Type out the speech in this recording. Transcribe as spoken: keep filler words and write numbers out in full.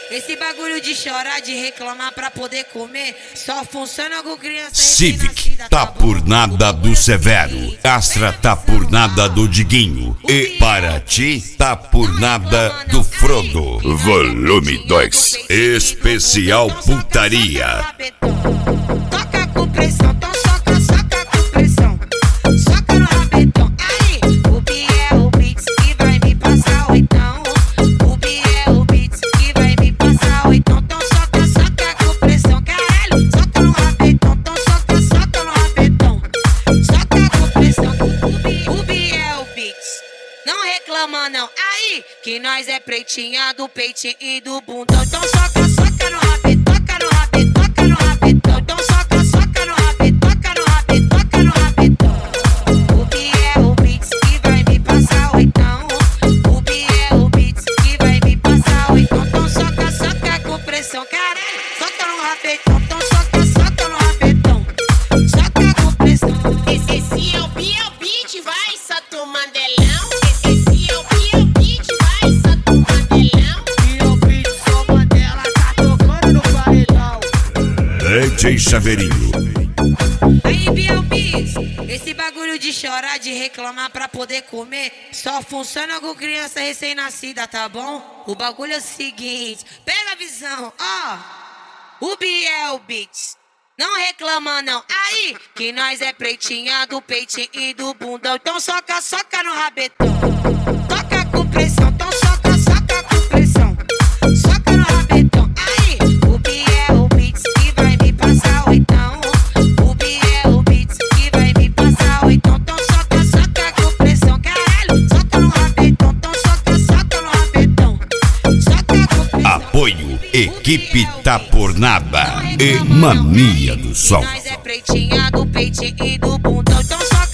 Esse bagulho de chorar, de reclamar pra poder comer, só funciona com criança. Civic tá por nada do Severo, Astra tá por nada do Diguinho e Paraty tá por nada do Frodo. Volume dois, especial putaria. Toca com pressão, então soca, soca com pressão. Soca no rabetão, aí. O Biel Beats que vai me passar oitão. O Biel Beats que vai me passar oitão. Então soca, soca com pressão, caralho. Soca no rabetão, então soca, soca no rabetão. Soca com pressão, o Biel Beats. Não reclama não, aí. Que nós é pretinha do peitinho e do bundão. Então soca, soca no rabetão, toca no rabetão, toca no rabetão. Então soca, soca no rabetão, toca no rabetão, toca no rabetão. O Biel Beats que vai me passar oitão. O Biel Beats que vai me passar oitão. Então soca, soca com pressão, caralho. Soca no rabetão, então soca, soca no rabetão. Soca com pressão. Esse, esse é o Biel Beats, vai, Sato Mandelão. Esse é o Biel Beats, vai, Sato Mandelão. Biel Beats, sou Mandela, tá tocando no paredão. D J Chaveirinho. Aí, Biel Beats, esse bagulho de chorar, de reclamar pra poder comer, só funciona com criança recém-nascida, tá bom? O bagulho é o seguinte, pega a visão, ó. O Biel Beats, não reclama não, aí, que nós é pretinha do peitinho e do bundão. Então soca, soca no rabetão, toca com pressão, então soca, soca com pressão. Soca no rabetão, aí, o Biel Beats que vai me passar oitão. O Biel Beats que vai me passar oitão. Então soca, soca com pressão, caralho. Soca no rabetão, então soca, soca no rabetão. Soca com pressão. Apoio Equipe Tá Por Nada e Mania do Som. Nós é pretinha do peitinho e do bundão. Então soca.